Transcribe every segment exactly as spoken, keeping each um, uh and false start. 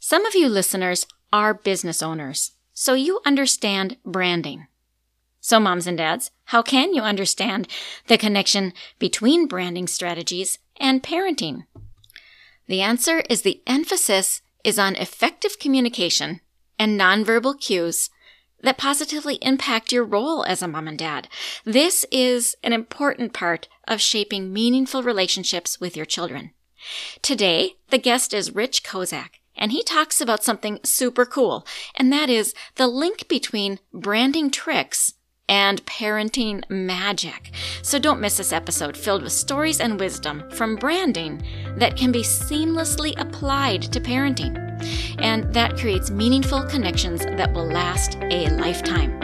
Some of you listeners are business owners, so you understand branding. So moms and dads, how can you understand the connection between branding strategies and parenting? The answer is the emphasis is on effective communication and nonverbal cues that positively impact your role as a mom and dad. This is an important part of shaping meaningful relationships with your children. Today, the guest is Rich Kozak, and he talks about something super cool, and that is the link between branding tricks and parenting magic. So don't miss this episode filled with stories and wisdom from branding that can be seamlessly applied to parenting. And that creates meaningful connections that will last a lifetime.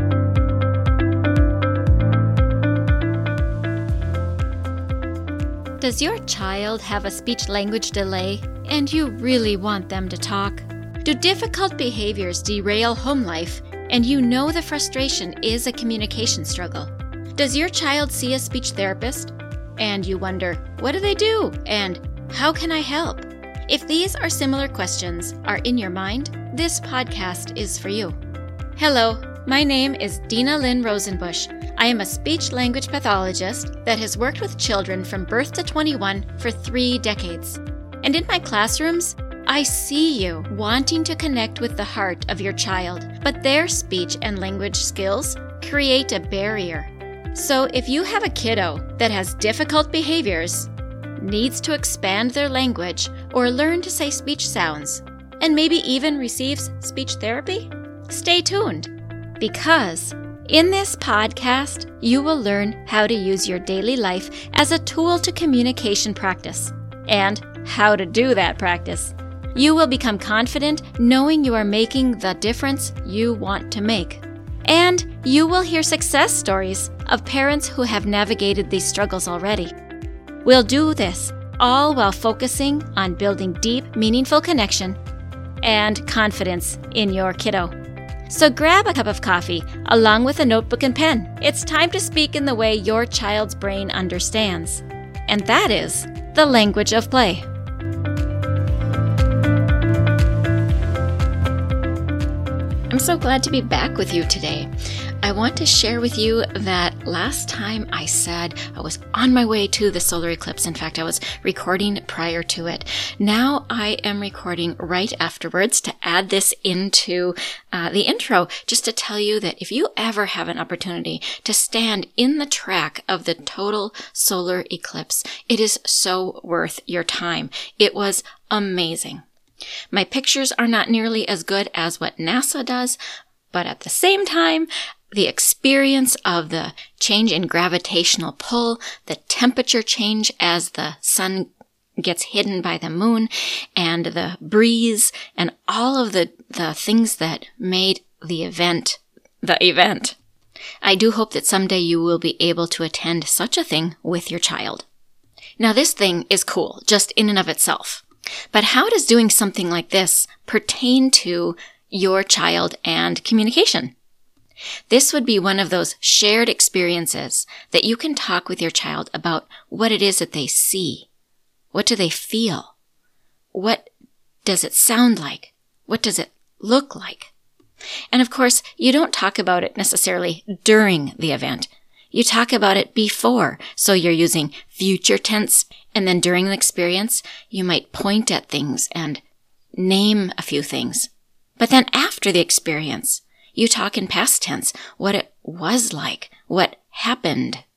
Does your child have a speech-language delay and you really want them to talk? Do difficult behaviors derail home life and you know the frustration is a communication struggle? Does your child see a speech therapist and you wonder, what do they do and how can I help? If these or similar questions are in your mind, this podcast is for you. Hello, my name is Dina Lynn Rosenbush. I am a speech-language pathologist that has worked with children from birth to twenty-one for three decades. And in my classrooms, I see you wanting to connect with the heart of your child, but their speech and language skills create a barrier. So if you have a kiddo that has difficult behaviors, needs to expand their language or learn to say speech sounds, and maybe even receives speech therapy, stay tuned. Because in this podcast, you will learn how to use your daily life as a tool to communication practice and how to do that practice. You will become confident knowing you are making the difference you want to make. And you will hear success stories of parents who have navigated these struggles already. We'll do this all while focusing on building deep, meaningful connection and confidence in your kiddo. So grab a cup of coffee along with a notebook and pen. It's time to speak in the way your child's brain understands. And that is the language of play. I'm so glad to be back with you today. I want to share with you that last time I said I was on my way to the solar eclipse. In fact, I was recording prior to it. Now I am recording right afterwards to add this into uh, the intro, just to tell you that if you ever have an opportunity to stand in the track of the total solar eclipse, it is so worth your time. It was amazing. My pictures are not nearly as good as what NASA does, but at the same time, the experience of the change in gravitational pull, the temperature change as the sun gets hidden by the moon, and the breeze, and all of the, the things that made the event the event. I do hope that someday you will be able to attend such a thing with your child. Now, this thing is cool, just in and of itself. But how does doing something like this pertain to your child and communication? This would be one of those shared experiences that you can talk with your child about what it is that they see. What do they feel? What does it sound like? What does it look like? And of course, you don't talk about it necessarily during the event. You talk about it before, so you're using future tense, and then during the experience, you might point at things and name a few things. But then after the experience, you talk in past tense, what it was like, what happened.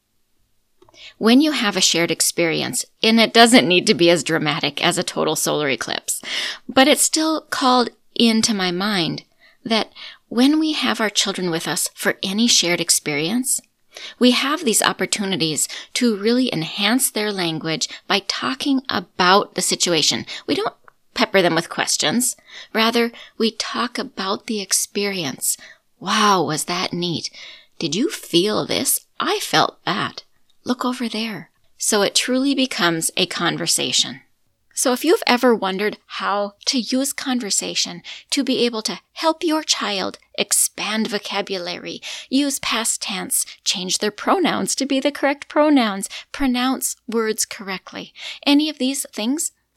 When you have a shared experience, and it doesn't need to be as dramatic as a total solar eclipse, but it's still called into my mind that when we have our children with us for any shared experience, we have these opportunities to really enhance their language by talking about the situation. We don't pepper them with questions. Rather, we talk about the experience. Wow, was that neat? Did you feel this? I felt that. Look over there. So it truly becomes a conversation. So if you've ever wondered how to use conversation to be able to help your child expand vocabulary, use past tense, change their pronouns to be the correct pronouns, pronounce words correctly, any of these things,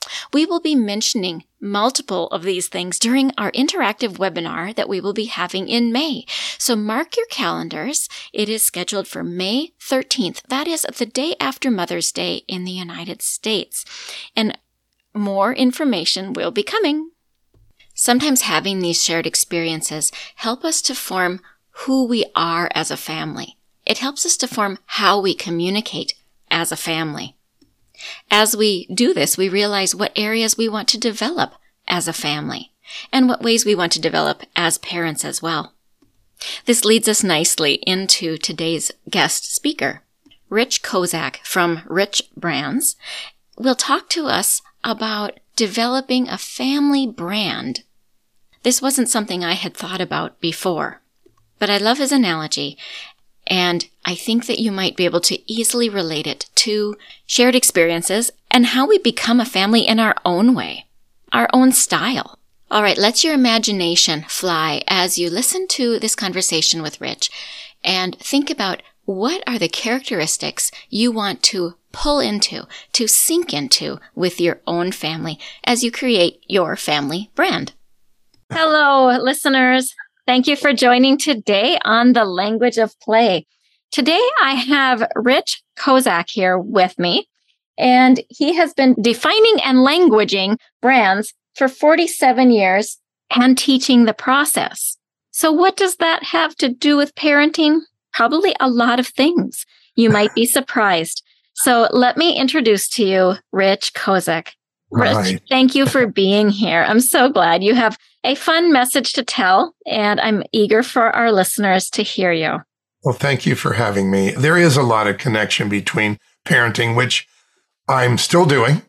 We will be mentioning multiple of these things during our interactive webinar that we will be having in May. So mark your calendars. It is scheduled for May thirteenth. That is the day after Mother's Day in the United States. And more information will be coming. Sometimes having these shared experiences help us to form who we are as a family. It helps us to form how we communicate as a family. As we do this, we realize what areas we want to develop as a family and what ways we want to develop as parents as well. This leads us nicely into today's guest speaker. Rich Kozak from Rich Brands will talk to us about developing a family brand. This wasn't something I had thought about before, but I love his analogy. And I think that you might be able to easily relate it to shared experiences and how we become a family in our own way, our own style. All right, let your imagination fly as you listen to this conversation with Rich and think about what are the characteristics you want to pull into, to sink into with your own family as you create your family brand. Hello, listeners. Thank you for joining today on The Language of Play. Today, I have Rich Kozak here with me, and he has been defining and languaging brands for forty-seven years and teaching the process. So what does that have to do with parenting? Probably a lot of things. You might be surprised. So let me introduce to you Rich Kozak. Rich, Right. thank you for being here. I'm so glad you have a fun message to tell, and I'm eager for our listeners to hear you. Well, thank you for having me. There is a lot of connection between parenting, which I'm still doing,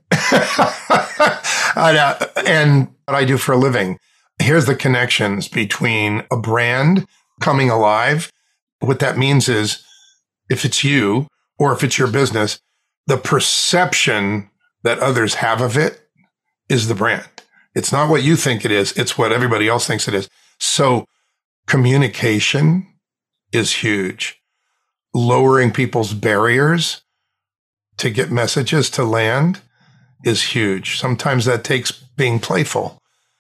and what I do for a living. Here's the connections between a brand coming alive. What that means is if it's you or if it's your business, the perception that others have of it is the brand. It's not what you think it is. It's what everybody else thinks it is. So communication is huge. Lowering people's barriers to get messages to land is huge. Sometimes that takes being playful.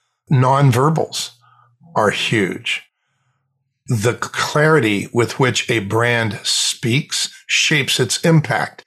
Nonverbals are huge. The clarity with which a brand speaks shapes its impact.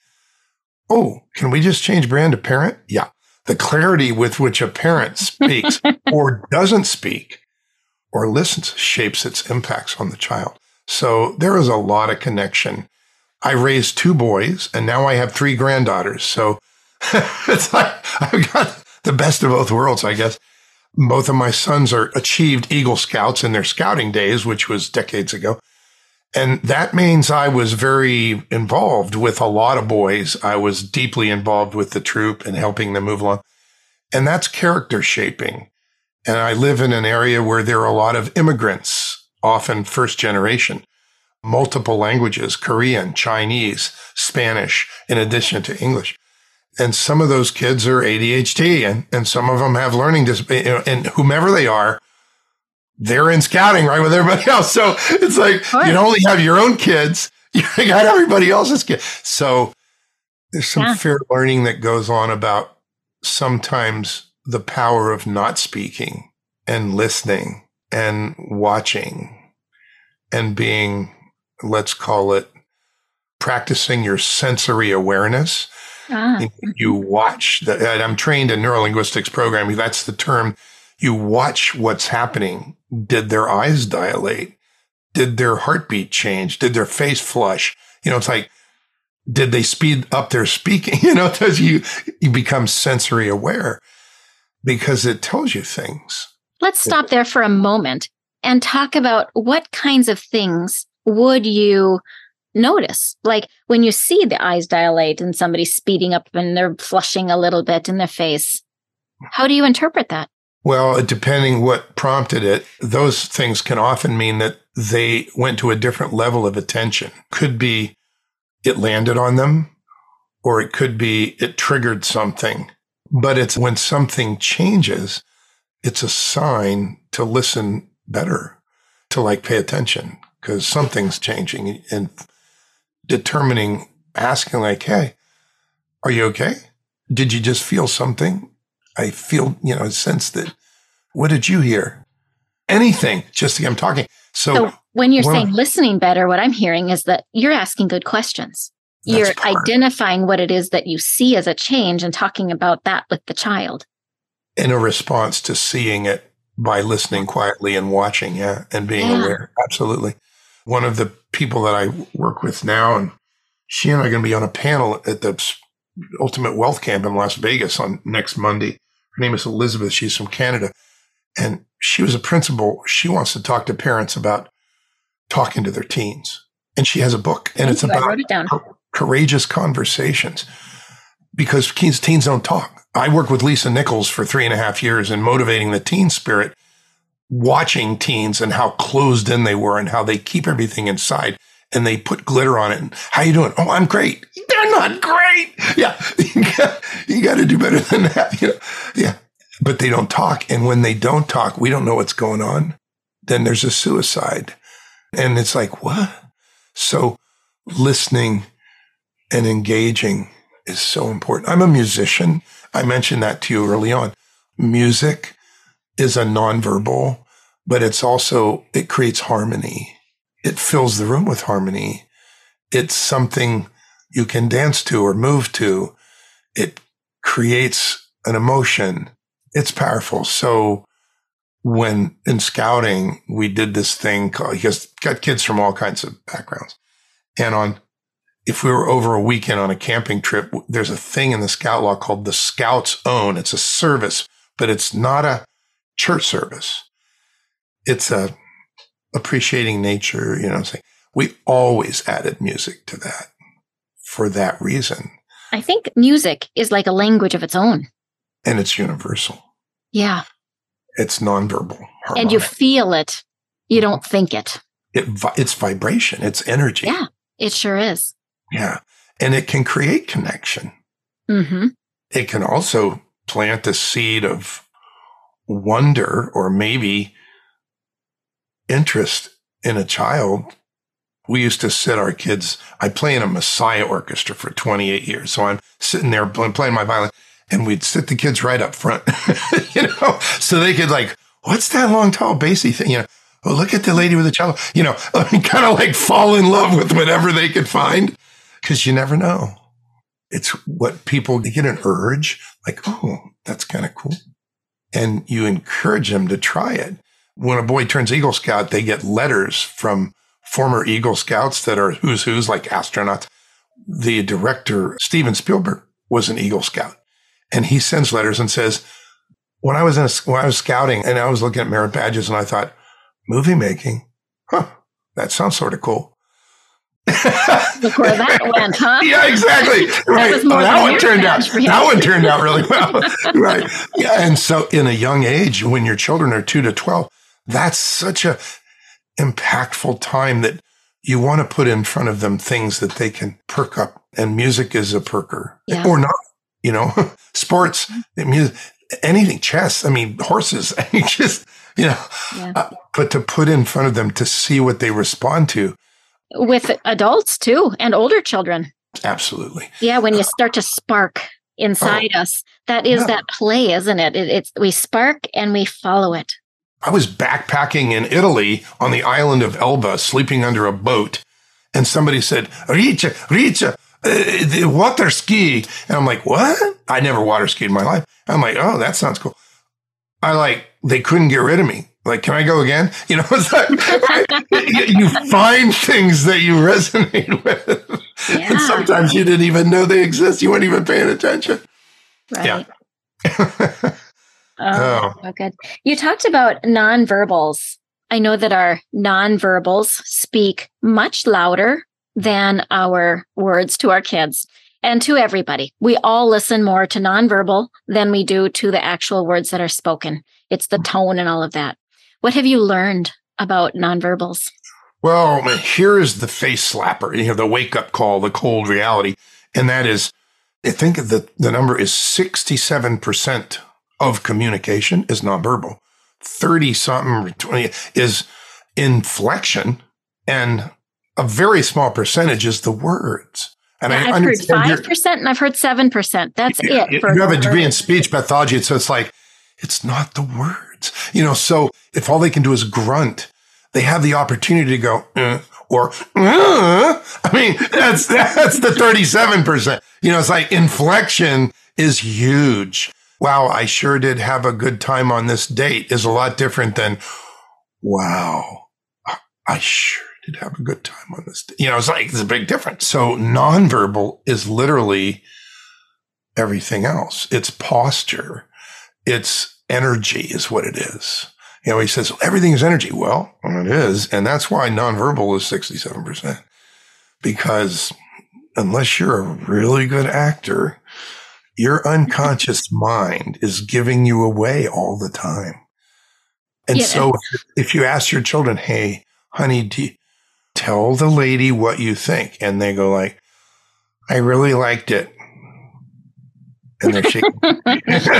Oh, can we just change brand to parent? Yeah. The clarity with which a parent speaks or doesn't speak or listens shapes its impacts on the child. So there is a lot of connection. I raised two boys and now I have three granddaughters. So it's like I've got the best of both worlds, I guess. Both of my sons are achieved Eagle Scouts in their scouting days, which was decades ago. And that means I was very involved with a lot of boys. I was deeply involved with the troop and helping them move along. And that's character shaping. And I live in an area where there are a lot of immigrants, often first generation, multiple languages, Korean, Chinese, Spanish, in addition to English. And some of those kids are A D H D and, and some of them have learning disabilities, and whomever they are, they're in scouting, right, with everybody else. So it's like, you don't only have your own kids, you got everybody else's kids. So there's some yeah. fair learning that goes on about sometimes the power of not speaking and listening and watching and being, let's call it, practicing your sensory awareness. Ah. You watch, the, and I'm trained in neurolinguistics programming. That's the term. You watch what's happening. Did their eyes dilate? Did their heartbeat change? Did their face flush? You know, it's like, did they speed up their speaking? You know, because you, you become sensory aware because it tells you things. Let's stop there for a moment and talk about what kinds of things would you notice? Like when you see the eyes dilate and somebody's speeding up and they're flushing a little bit in their face, how do you interpret that? Well, depending what prompted it, those things can often mean that they went to a different level of attention. Could be it landed on them, or it could be it triggered something. But it's when something changes, it's a sign to listen better, to like pay attention, because something's changing, and determining, asking like, hey, are you okay? Did you just feel something? I feel, you know, a sense that, what did you hear? Anything, just I'm talking. So, so when you're well, saying listening better, what I'm hearing is that you're asking good questions. You're part. identifying what it is that you see as a change and talking about that with the child. In a response to seeing it by listening quietly and watching, yeah, and being Yeah. aware. Absolutely. One of the people that I work with now, and she and I are going to be on a panel at the Ultimate Wealth Camp in Las Vegas on next Monday. Her name is Elizabeth. She's from Canada. And she was a principal. She wants to talk to parents about talking to their teens. And she has a book, and Thank it's you. I about wrote it down. courageous conversations, because teens, teens don't talk. I worked with Lisa Nichols for three and a half years in motivating the teen spirit, watching teens and how closed in they were and how they keep everything inside and they put glitter on it. And how you doing? Oh, I'm great. They're not great. Yeah. You got, you got to do better than that. You know? Yeah. But they don't talk. And when they don't talk, we don't know what's going on. Then there's a suicide. And it's like, what? So listening and engaging is so important. I'm a musician. I mentioned that to you early on. Music is a nonverbal, but it's also, it creates harmony. It fills the room with harmony. It's something you can dance to or move to. It creates an emotion. It's powerful. So when in scouting, we did this thing called, because got kids from all kinds of backgrounds. And on, if we were over a weekend on a camping trip, there's a thing in the scout law called the Scout's Own. It's a service, but it's not a church service. It's a appreciating nature, you know, saying we always added music to that for that reason. I think music is like a language of its own. And it's universal. Yeah. It's nonverbal. Harmonic. And you feel it. You don't think it. It it's vibration. It's energy. Yeah, it sure is. Yeah. And it can create connection. Mm-hmm. It can also plant the seed of wonder or maybe interest in a child. We used to sit our kids, I play in a Messiah orchestra for twenty-eight years. So I'm sitting there playing my violin, and we'd sit the kids right up front, you know, so they could like, what's that long, tall, bassy thing? You know, oh, look at the lady with the cello, you know, I mean, kind of like fall in love with whatever they could find, because you never know. It's what people they get an urge, like, oh, that's kind of cool. And you encourage them to try it. When a boy turns Eagle Scout, they get letters from former Eagle Scouts that are who's who's like astronauts. The director, Steven Spielberg, was an Eagle Scout. And he sends letters and says, when I was in a, when I was scouting and I was looking at merit badges and I thought, movie making, huh, that sounds sort of cool. Look where that went, huh? Yeah, exactly. Right. That, oh, that one turned out. That one turned out really well. Right. Yeah. And so, in a young age, when your children are two to twelve, that's such a impactful time that you want to put in front of them things that they can perk up. And music is a perker, yeah. or not. You know, sports, music, anything, chess. I mean, horses. I mean, just you know, yeah. uh, but to put in front of them to see what they respond to. With adults too, and older children. Absolutely. Yeah, when you start to spark inside oh, us, that is yeah. that play, isn't it? it? It's we spark and we follow it. I was backpacking in Italy on the island of Elba, sleeping under a boat, and somebody said, "Richa, Richa, uh, the water ski," and I'm like, "What? I never water skied in my life." I'm like, "Oh, that sounds cool." I like they couldn't get rid of me. Like, can I go again? You know, it's like, right? You find things that you resonate with. Yeah. And sometimes you didn't even know they exist. You weren't even paying attention. Right. Yeah. oh, oh, good. You talked about nonverbals. I know that our nonverbals speak much louder than our words to our kids and to everybody. We all listen more to nonverbal than we do to the actual words that are spoken. It's the tone and all of that. What have you learned about nonverbals? Well, here is the face slapper, you know, the wake-up call, the cold reality. And that is, I think the, the number is sixty-seven percent of communication is nonverbal. thirty-something, twenty is inflection. And a very small percentage is the words. And yeah, I I've heard understand five percent and I've heard seven percent. That's you, it. You, for you have a degree in speech pathology. So it's like, it's not the words, you know, so if all they can do is grunt, they have the opportunity to go, uh, or, uh, I mean, that's, that's the thirty-seven percent, you know, it's like inflection is huge. Wow, I sure did have a good time on this date is a lot different than, wow, I sure did have a good time on this date. You know, it's like, it's a big difference. So nonverbal is literally everything else. It's posture. It's energy is what it is. You know, he says, everything is energy. Well, it is. And that's why nonverbal is sixty-seven percent. Because unless you're a really good actor, your unconscious mind is giving you away all the time. And yeah. So if you ask your children, hey, honey, do you tell the lady what you think? And they go like, I really liked it. And they're shaking. Like,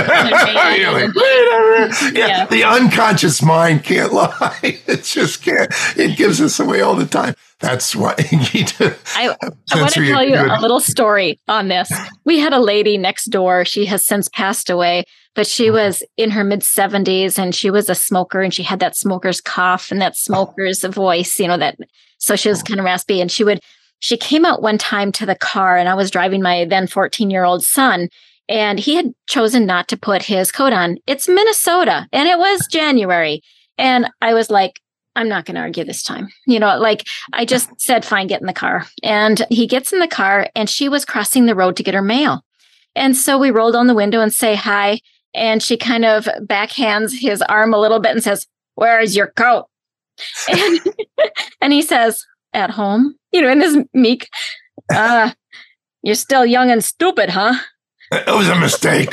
yeah, yeah. The unconscious mind can't lie. It just can't. It gives us away all the time. That's what you need to. I, I want to tell you a little story on this. We had a lady next door. She has since passed away, but she was in her mid seventies and she was a smoker and she had that smoker's cough and that smoker's voice, you know, that. So she was kind of raspy and she would, she came out one time to the car and I was driving my then fourteen year old son. And he had chosen not to put his coat on. It's Minnesota and it was January. And I was like, I'm not going to argue this time. You know, like I just said, fine, get in the car. And he gets in the car and she was crossing the road to get her mail. And so we rolled down the window and say hi. And she kind of backhands his arm a little bit and says, where is your coat? And, and he says, at home, you know, in this meek, uh, you're still young and stupid, huh? It was a mistake.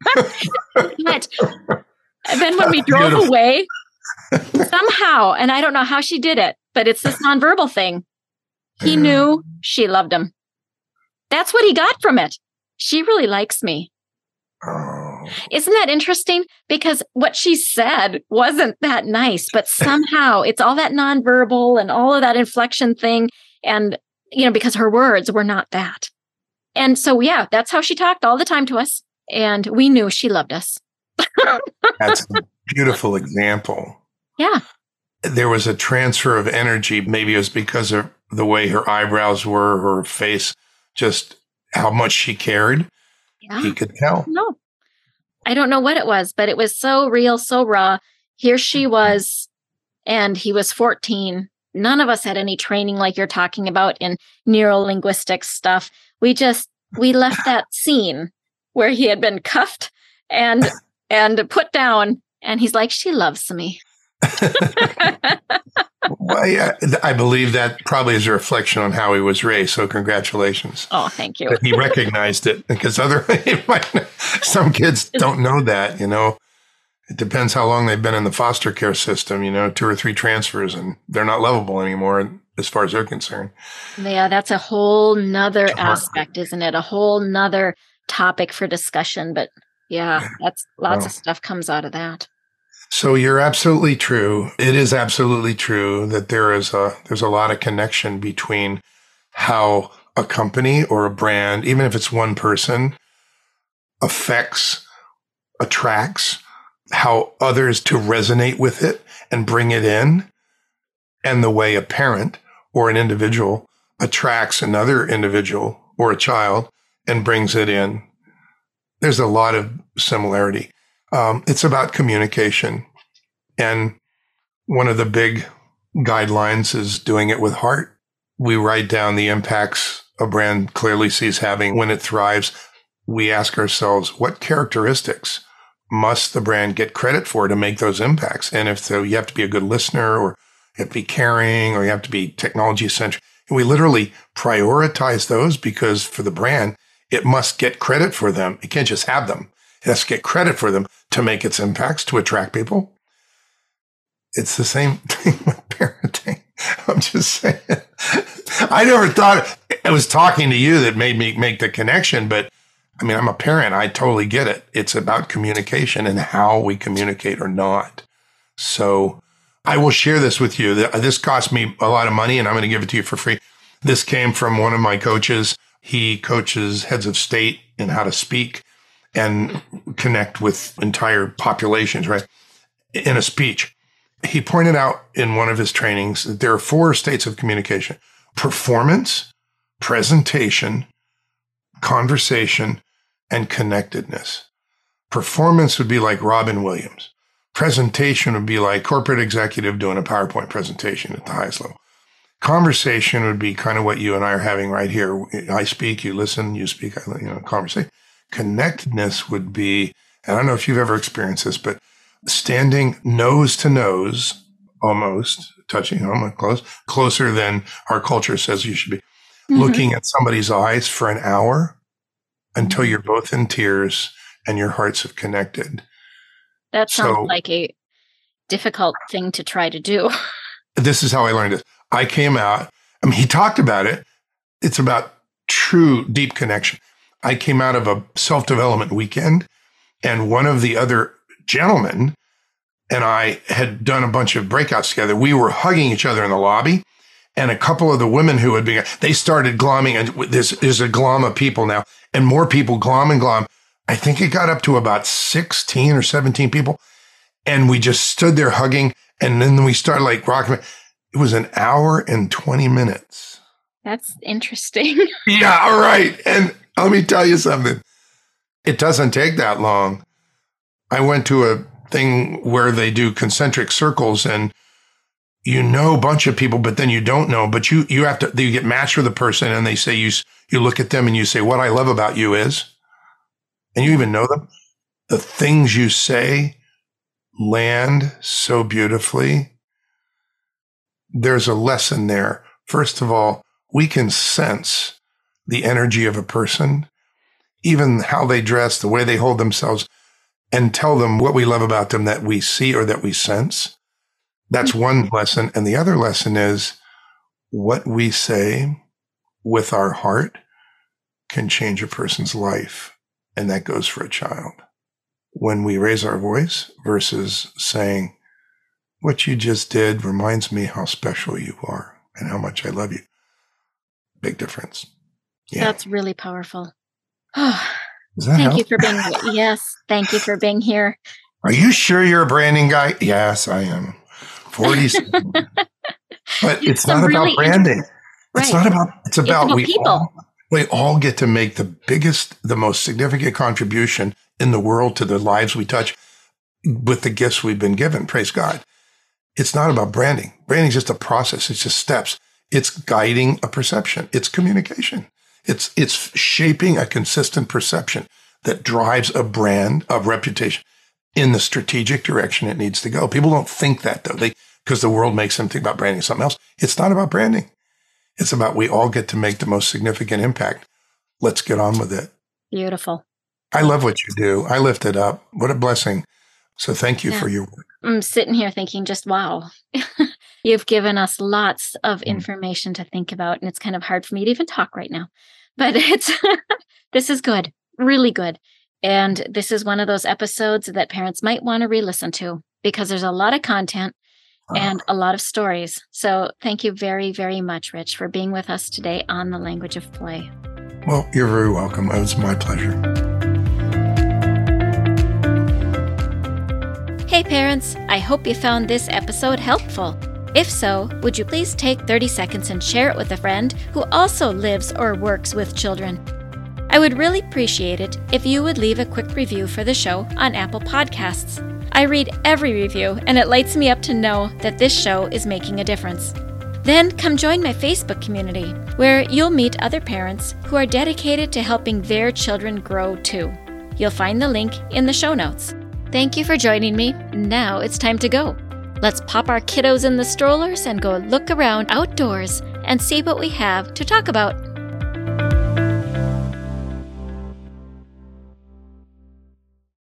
But, and then when we drove Beautiful. away, somehow, and I don't know how she did it, but it's this nonverbal thing. He knew she loved him. That's what he got from it. She really likes me. Oh. Isn't that interesting? Because what she said wasn't that nice, but somehow it's all that nonverbal and all of that inflection thing. And, you know, because her words were not that. And so, yeah, that's how she talked all the time to us. And we knew she loved us. That's a beautiful example. Yeah. There was a transfer of energy. Maybe it was because of the way her eyebrows were, her face, just how much she cared. Yeah. He could tell. No, I don't know what it was, but it was so real, so raw. Here she was, and he was fourteen. None of us had any training like you're talking about in neurolinguistics stuff. We just, we left that scene where he had been cuffed and, and put down. And he's like, she loves me. Well, yeah, I believe that probably is a reflection on how he was raised. So congratulations. Oh, thank you. But he recognized it because other, some kids don't know that, you know. It depends how long they've been in the foster care system, you know, two or three transfers and they're not lovable anymore as far as they're concerned. Yeah, that's a whole nother aspect, isn't it? A whole nother topic for discussion. But yeah, that's lots well, of stuff comes out of that. So you're absolutely true. It is absolutely true that there is a, there's a lot of connection between how a company or a brand, even if it's one person, affects, attracts, how others to resonate with it and bring it in, and the way a parent or an individual attracts another individual or a child and brings it in. There's a lot of similarity. Um, it's about communication. And one of the big guidelines is doing it with heart. We write down the impacts a brand clearly sees having when it thrives. We ask ourselves, what characteristics must the brand get credit for to make those impacts? And if so, you have to be a good listener, or you have to be caring, or you have to be technology centric. And we literally prioritize those because for the brand, it must get credit for them. It can't just have them. It has to get credit for them to make its impacts, to attract people. It's the same thing with parenting. I'm just saying. I never thought it was talking to you that made me make the connection, but I mean, I'm a parent. I totally get it. It's about communication and how we communicate or not. So I will share this with you. This cost me a lot of money and I'm going to give it to you for free. This came from one of my coaches. He coaches heads of state in how to speak and connect with entire populations, right? In a speech. He pointed out in one of his trainings that there are four states of communication: performance, presentation, conversation, and connectedness. Performance would be like Robin Williams. Presentation would be like corporate executive doing a PowerPoint presentation at the highest level. Conversation would be kind of what you and I are having right here. I speak, you listen, you speak, you know, conversation. Connectedness would be, and I don't know if you've ever experienced this, but standing nose to nose, almost touching, almost close, closer than our culture says you should be, mm-hmm. looking at somebody's eyes for an hour until you're both in tears and your hearts have connected. That sounds so, like a difficult thing to try to do. This is how I learned it. I came out, I mean, he talked about it. It's about true deep connection. I came out of a self-development weekend, and one of the other gentlemen and I had done a bunch of breakouts together. We were hugging each other in the lobby, and a couple of the women who had been, they started glomming, and there's, there's a glom of people now, and more people glom and glom. I think it got up to about sixteen or seventeen people. And we just stood there hugging. And then we started like rocking. It was an hour and twenty minutes. That's interesting. Yeah, all right. And let me tell you something. It doesn't take that long. I went to a thing where they do concentric circles, and you know a bunch of people, but then you don't know. But you you have to, you get matched with a person, and they say, you, you look at them and you say, what I love about you is, and you even know them, the things you say land so beautifully. There's a lesson there. First of all, we can sense the energy of a person, even how they dress, the way they hold themselves, and tell them what we love about them that we see or that we sense. That's one lesson. And the other lesson is what we say with our heart can change a person's life. And that goes for a child. When we raise our voice versus saying, what you just did reminds me how special you are and how much I love you. Big difference. Yeah. That's really powerful. Oh, thank help? you for being here. Yes. Thank you for being here. Are you sure you're a branding guy? Yes, I am. forty-seven. But it's not really about branding. Inter- right. It's not about, it's about, it's about we people. All, we all get to make the biggest, the most significant contribution in the world to the lives we touch with the gifts we've been given. Praise God. It's not about branding. Branding is just a process. It's just steps. It's guiding a perception. It's communication. It's, it's shaping a consistent perception that drives a brand of reputation in the strategic direction it needs to go. People don't think that though. They, because the world makes them think about branding something else. It's not about branding. It's about we all get to make the most significant impact. Let's get on with it. Beautiful. I love what you do. I lift it up. What a blessing. So thank you yeah. for your work. I'm sitting here thinking just, wow, you've given us lots of information to think about. And it's kind of hard for me to even talk right now. But it's this is good, really good. And this is one of those episodes that parents might want to re-listen to because there's a lot of content and a lot of stories. So thank you very, very much, Rich, for being with us today on The Language of Play. Well, you're very welcome. It was my pleasure. Hey parents, I hope you found this episode helpful. If so, would you please take thirty seconds and share it with a friend who also lives or works with children? I would really appreciate it if you would leave a quick review for the show on Apple Podcasts. I read every review, and it lights me up to know that this show is making a difference. Then come join my Facebook community, where you'll meet other parents who are dedicated to helping their children grow too. You'll find the link in the show notes. Thank you for joining me. Now it's time to go. Let's pop our kiddos in the strollers and go look around outdoors and see what we have to talk about.